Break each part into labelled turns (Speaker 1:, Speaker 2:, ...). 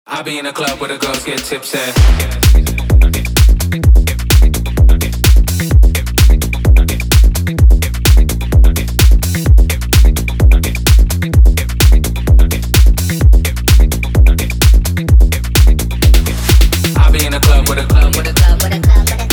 Speaker 1: I be in a club where the girls get tipsy. I be in a club with a club with a club with a club with a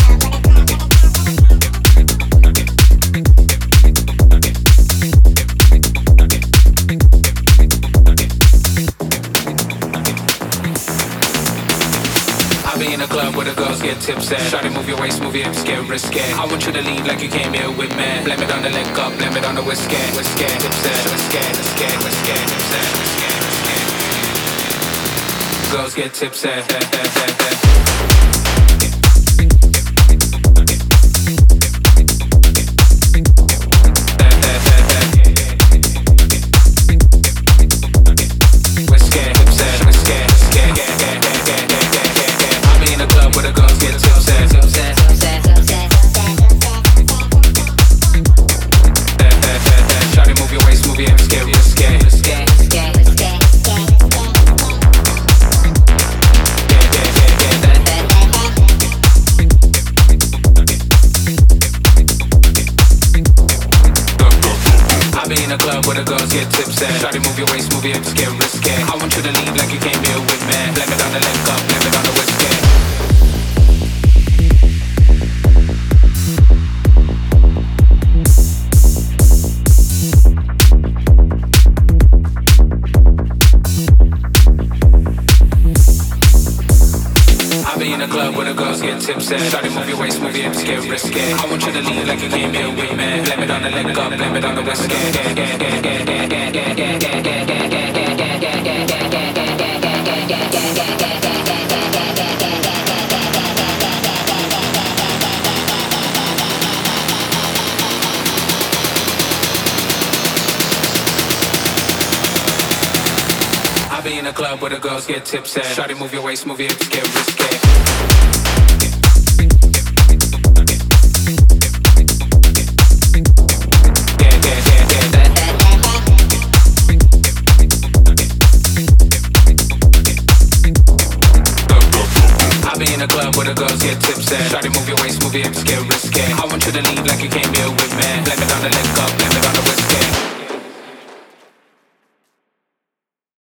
Speaker 1: be in a club where the girls get tipsy. Shawty, move your waist, move your hips, get risky. I want you to leave like you came here with me. Blame it on the lick up, blame it on the whiskey. Whiskey, tipsy, whiskey, whiskey, whiskey, tipsy, whiskey, whiskey. Girls get tipsy. Shawty, move your waist, move your hips, get risky. I want you to leave like you came here with me. Blame it on the lick up, blame it on the whiskey. I be in a club where the girls get tipsy. Shawty, move your waist, move your hips, get risky. I want you to leave like you came here with me. Blame it on the lick up, blame it on the whiskey. I be in a club where the girls get tipsy. Shawty, move your waist, move your hips, get risky. In a club where the girls get tipsy. Shawty, move your waist, move your hips, get risky. I want you to leave like you came here with me. Blame it on the lick up, blame it on the whiskey.